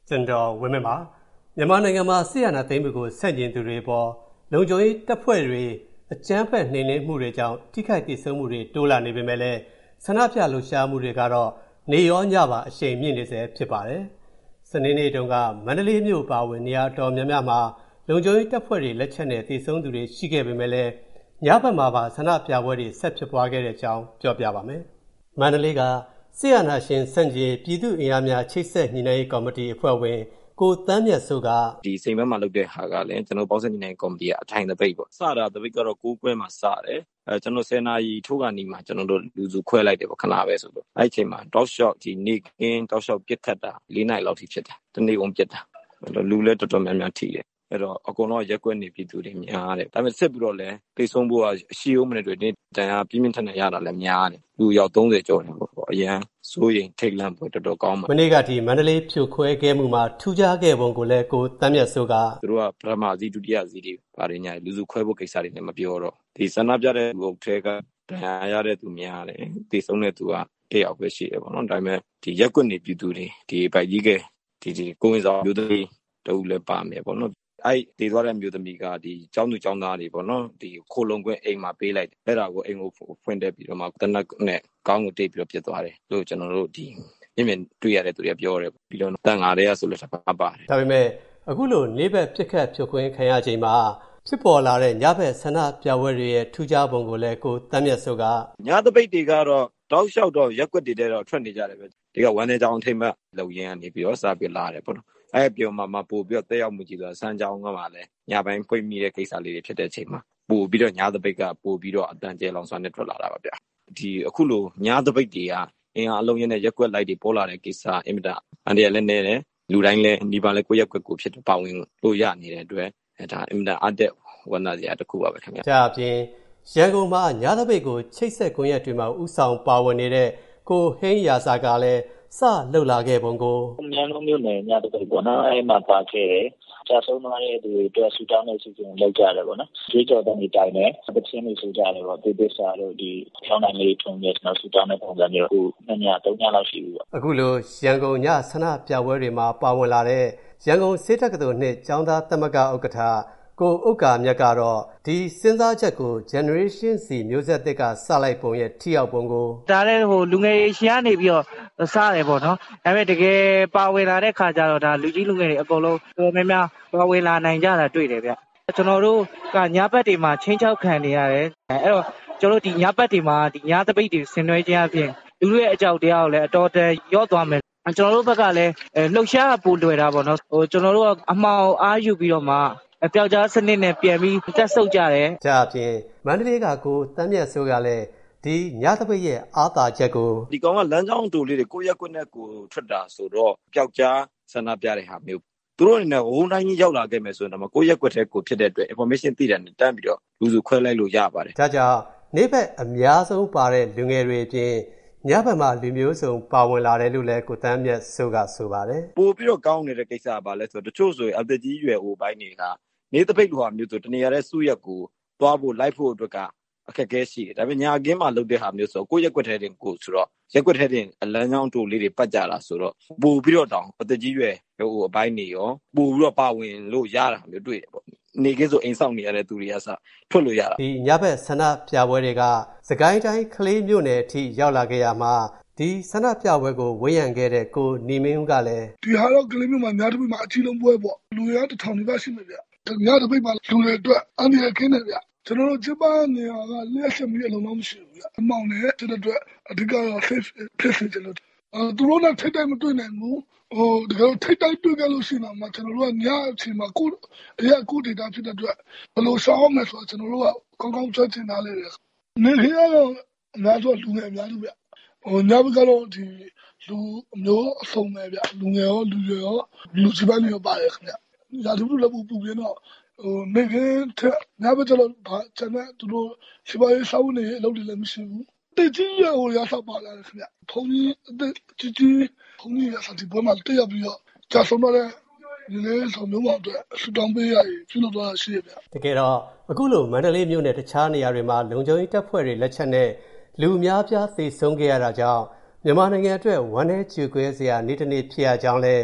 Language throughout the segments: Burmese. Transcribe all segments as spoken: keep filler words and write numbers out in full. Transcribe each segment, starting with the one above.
ကျွန်တော်ဝင်းမင်းပါမြန်မာနိုင်ငံမှာဆီယနာသိမ်းမှုကိုဆန့်ကျင်သူတွေပေါ်လုံခြုံရေးတပ်ဖွဲ့တွေအကြမ်းဖက်နှိမ်နင်းမှုတွေကြောင့်ထိခိုက်ဒေဆုံးမှုတွေတိုးလာနေပေမဲ့လည်းဆန္ဒပြလှုပ်ရှားမှုတွေကတော့နေရောညပါအရှိန်မြင့်နေစေဖြစ်ပါတယ်။စနေနေ့တုန်းကမန္တလေးမြို့ပါဝင်နေရာတော်များများမှာလုံခြုံရေးတပ်ဖွဲ့တွေလက်ချက်နဲ့ဒေဆုံးသူတွေရှိခဲ့ပေမဲ့လည်းညဘက်မှာပါဆန္ဒပြပွဲတွေဆက်ဖြစ်ပွားခဲ့တဲ့အကြောင်းပြောပြပါမယ်။မန္တလေးကဆီယနာရှင်စန့်ကျင်ပြည်သူ့အင်အားများချိတ်ဆက်ညီနိုင်ရေးကော်မတီအဖွဲ့ဝင်ကိုတန်းမြတ်စိုးကဒီစိန်ဘက်မှာလုပ်တဲ့ဟာကလည်းကျွန်တော်ပေါင်းစပ်ညီနိုင်ကော်မတီကအထိုင်တပိတ်ပေါ့စတာတပိတ်ကတော့ကိုးကွဲမှာစတယ်အဲကျွန်တော်ဆယ်နာရီထိုးကနေမှကျွန်တော်တို့လူစုခွဲလိုက်တယ်ပေါ့ခဏပဲဆိုတော့အဲ့ချိန်မှာ dog shot ဒီနေကင်း dog shot ပစ်ခတ်တာလေးနိုင်လောက်ထိဖြစ်တယ်တနေ့ကုန်ပစ်တာလူလည်းတော်တော်များများထိတယ်အဲ့တော့အကုန်လုံးရက်ကွက်နေပြည်သူတွေများတယ်ဒါပေမဲ့စစ်ပြီးတော့လည်းတိတ်ဆုံးဖို့အရှိအောင်မနေတွေတန်ရာပြင်းပြင်းထန်ထန်ရတာလည်းများတယ်လူရောက်သုံးဆယ်ကျော်တယ်ပေါ့အရန်စိုးရင်ထိတ်လန့်ဖို့တော်တော်ကောင်းပါမနေ့ကဒီမန္တလေးဖြိုခွဲခဲ့မှုမှာထူးခြားခဲ့ပုံကိုလည်းကိုတန်းမြတ်စိုးကသူတို့ကပထမစီဒုတိယစီတွေပါတယ်ညာလူစုခွဲဖို့ကိစ္စတွေလည်းမပြောတော့ဒီဆန္ဒပြတဲ့လူထဲကတန်ရာရတဲ့သူများတယ်တိတ်ဆုံးတဲ့သူကတယောက်ပဲရှိတယ်ပေါ့နော်ဒါပေမဲ့ဒီရက်ကွက်နေပြည်သူတွေဒီပိုက်ကြီးကဒီဒီကိုဝင်ဆောင်မျိုးတွေတူလည်းပါမယ်ပေါ့နော်အဲ့ဒီသွားတဲ့မျိုးသမီးကဒီကျောင်းသူကျောင်းသားတွေပေါ့နော်ဒီခိုလုံခွင့်အိမ်မှာပေးလိုက်အဲ့ဒါကိုအိမ်ကိုဖွင့်တက်ပြီးတော့မှတနက်နဲ့ကောင်းကိုတိတ်ပြီးတော့ပြစ်သွားတယ်လို့ကျွန်တော်တို့ဒီမြင်မြင်တွေ့ရတဲ့သူတွေပြောတယ်ပြီးတော့တန်ငါတွေကဆိုလို့တပါပါတယ်ဒါပေမဲ့အခုလိုနေဘက်ပြစ်ခတ်ဖြုတ်ခွင်းခံရချိန်မှာဖြစ်ပေါ်လာတဲ့ညဘက်ဆန္ဒပြပွဲတွေရဲ့ထူးခြားပုံကိုလည်းကိုတန်းမြတ်စိုးကညသပိတ်တွေကတော့တောက်လျှောက်တော့ရက်ွက်တွေတဲ့တော့ထွက်နေကြတယ်ပဲဒီကဝမ်းနေကြောင်ထိမ့်မဲ့လုံရင်းကနေပြီးတော့စားပြလာတယ်ပေါ့နော်အဲ့ပြောမှမပို့ပြီးတော့တက်ရောက်မှုကြည့်တော့စမ်းကြောင်းကမှလည်းညပိုင်းဖွင့်မိတဲ့ကိစ္စလေးတွေဖြစ်တဲ့အချိန်မှာပို့ပြီးတော့ညသပိတ်ကပို့ပြီးတော့အတန်ကျဲလောင်စွာနဲ့ထွက်လာတာပါဗျဒီအခုလိုညသပိတ်တွေကအင်အားအလုံးရင်းနဲ့ရက်ွက်လိုက်တွေပေါ်လာတဲ့ကိစ္စအင်မတန်အန်ဒီရလည်းနေတယ်လူတိုင်းလည်းဒီပါလဲကိုရက်ွက်ကိုဖြစ်ပါဝင်လို့ရနေတဲ့အတွက်ဒါအင်မတန်အတက်ဝန္တာစရာတစ်ခုပါပဲခင်ဗျာဒါအပြင်ရန်ကုန်မှာညသပိတ်ကိုချိတ်ဆက်ကွန်ရက်တွေမှာဥဆောင်ပါဝင်နေတဲ့ကိုဟင်းရာစာကလည်းစလှုပ်လာခဲ့ပုံကိုမြန်လုံးမျိုးနဲ့ညတပိတ်ပေါ့နော်အဲ့မှာပါခဲ့တယ်ကြာဆုံးသွားတဲ့သူတွေအတွက်ဆူတောင်းတဲ့စီစဉ်လုပ်ကြတယ်ပေါ့နော်ကြေးကြော်တဲ့နေတိုင်းနဲ့ပချင်းတွေဆိုကြတယ်ပေါ့ဒီပစ္စည်းတို့ဒီထောင်းတိုင်းလေးထုံးရကျွန်တော်ဆူတောင်းတဲ့ပုံစံမျိုးကိုနှစ်ညသုံးညလောက်ရှိပြီပေါ့အခုလိုရန်ကုန်ညဆန္ဒပြပွဲတွေမှာပါဝင်လာတဲ့ရန်ကုန်စေတက္ကသိုလ်နှစ်ကျောင်းသားသမဂ္ဂဥက္ကဋ္ဌကိုဥက္ကာမြတ်ကတော့ဒီစဉ်းစားချက်ကို generation Z မျိုးဆက်သစ်ကစလိုက်ပုံရဲ့ထိရောက်ပုံကိုဒါလည်းဟိုလူငယ်ရှင်ကနေပြီးတော့စားတယ်ပေါ့နော်ဒါပေမဲ့တကယ်ပါဝင်လာတဲ့ခါကျတော့ဒါလူကြီးလူငယ်တွေအကုန်လုံးတော်များများပါဝင်လာနိုင်ကြတာတွေ့တယ်ဗျကျွန်တော်တို့ကညဘက်တွေမှာချင်းချောက်ခံနေရတယ်အဲ့တော့ကျွန်တော်တို့ဒီညဘက်တွေမှာဒီညသပိတ်တွေဆင်နွှဲခြင်းအပြင်လူတွေရဲ့အကြောက်တရားကိုလည်းအတော်တန်ရော့သွားမယ်ကျွန်တော်တို့ဘက်ကလည်းလှုပ်ရှားပူလွယ်တာပေါ့နော်ဟိုကျွန်တော်တို့ကအမှောင်အားယူပြီးတော့မှအပြောက်ကြားစနစ်နဲ့ပြန်ပြီးတက်ဆုပ်ကြတယ်။ဒါအပြင်မန္တလေးကကိုတန်းမြတ်စိုးကလည်းဒီညသပိတ်ရဲ့အာသာချက်ကိုဒီကောင်ကလမ်းကြောင်းတူလေးတွေကိုရက်ကွက်နဲ့ကိုထွက်တာဆိုတော့ပျောက်ကြားဆန္ဒပြတဲ့ဟာမျိုးသူတို့အနေနဲ့ဝုန်းတိုင်းကြီးရောက်လာခဲ့မယ်ဆိုရင်တော့ကိုရက်ကွက်တဲ့ကိုဖြစ်တဲ့အတွက် information သိတယ်နဲ့တန်းပြီးတော့လူစုခွဲလိုက်လို့ရပါတယ်။ဒါကြောင့်နေဘက်အများဆုံးပါတဲ့လူငယ်တွေအပြင်ညဘက်မှာလူမျိုးစုံပါဝင်လာတယ်လို့လည်းကိုတန်းမြတ်စိုးကဆိုပါတယ်။ပို့ပြီးတော့ကောင်းနေတဲ့ကိစ္စကဘာလဲဆိုတော့တချို့ဆိုရင်အသက်ကြီးရွယ်အိုပိုင်းတွေကနေသပိတ်လိုဟာမျိုးဆိုတနေရာတဲ့စုရက်ကိုသွားဖို့လိုက်ဖို့အတွက်ကအခက်အခဲရှိတယ်ဒါပေမဲ့ညာကင်းမှာလုပ်တဲ့ဟာမျိုးဆိုကိုရက်ွက်ထဲတင်ကိုဆိုတော့ရက်ွက်ထဲတင်အလန်းချောင်းတူလေးတွေပတ်ကြတာဆိုတော့ပို့ပြီးတော့တောင်အသက်ကြီးရွယ်ဟိုအပိုင်းနေရောပို့ပြီးတော့ပါဝင်လို့ရတာမျိုးတွေ့တယ်ပေါ့နေကင်းဆိုအိမ်ဆောင်နေရတဲ့သူတွေကစထွက်လို့ရတာဒီညဘက်ဆန္ဒပြပွဲတွေကစကိုင်းတိုင်းကလေးမြို့နယ်အထိရောက်လာခဲ့ရမှာဒီဆန္ဒပြပွဲကိုဝေယံခဲ့တဲ့ကိုနေမင်းဦးကလည်းဒီဟာတော့ကလေးမျိုးမှာညတပိတ်မှာအကြီးလုံးပွဲပေါ့လူရတစ်ထောင်နီးပါးရှိနေဗျညတပိတ်မှာလူတွေအတွက်အန္တရာယ်ကင်းတယ်ဗျကျွန်တော်တို့ချစ်ပါနေရကလျှက်ချက်မီအလုံးလုံးမရှိဘူးဗျအမောင်နဲ့တဲ့အတွက်အဓိကတော့ safe ဖြစ်စေချင်လို့အဲသူတို့နဲ့ထိတ်တိုက်မတွေ့နိုင်ဘူးဟိုတကယ်ထိတ်တိုက်တွေ့ကြလို့ရှိရင်တော့ကျွန်တော်တို့ကညအချိန်မှာကိုအရာကိုဒေတာဖြစ်တဲ့အတွက်ဘယ်လိုရှောင်းမလဲဆိုတော့ကျွန်တော်တို့ကကောင်းကောင်းကြွချင်တာလေးတွေနေခေကတော့အများဆုံးလူငယ်အများစုဗျဟိုညဘက်ကတော့ဒီလူမျိုးအစုံပဲဗျလူငယ်ရောလူရွယ်ရောလူစီပန်းရောပါတယ်ခင်ဗျရာထူးလည်းပူပူပြင်းတော့ဟိုနေခေညဘက်ကျတော့ဗာကျန်တဲ့သူတို့စီပန်းရေးစောင်းနေအလုပ်တွေလည်းမရှိဘူးတကြီးရဟိုရဆောက်ပါလာတယ်ခင်ဗျဘုံကြီးအသက်ကြီးကြီးဘုံကြီးရဆောက်ဒီဘွဲမှာတက်ရောက်ပြီးတော့ကြာဆုံးတော့တဲ့ဒီလေးဆောင်မျိုးမှာအတွက်ဆူတောင်းပေးရည်ပြုလုပ်သွားတာရှိရဗျတကယ်တော့အခုလိုမန္တလေးမြို့နယ်တခြားနေရာတွေမှာလုံခြုံရေးတပ်ဖွဲ့တွေလက်ချက်နဲ့လူများပြားသေဆုံးခဲ့ရတာကြောင့်မြန်မာနိုင်ငံအတွက်ဝမ်းနည်းကြေကွဲစရာနေ့တစ်နေ့ဖြစ်ရကြောင်းလဲ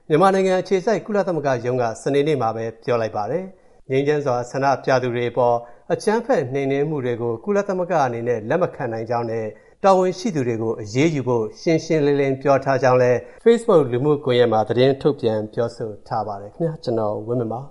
မြန်မာနိုင်ငံအခြေစိုက်ကုလသမဂ္ဂရုံးကစနေနေ့မှာပဲပြောလိုက်ပါတယ်။ငြိမ်းချမ်းစွာဆန္ဒပြသူတွေအပေါ်အကြမ်းဖက်နှိမ်နင်းမှုတွေကိုကုလသမဂ္ဂအနေနဲ့လက်မခံနိုင်ကြောင်းနဲ့တာဝန်ရှိသူတွေကိုအရေးယူဖို့ရှင်းရှင်းလင်းလင်းပြောထားကြောင်းလည်း Facebook လူမှုကွန်ရက်မှာသတင်းထုတ်ပြန်ပြောဆိုထားပါတယ်ခင်ဗျာကျွန်တော်ဝင်းမင်းပါ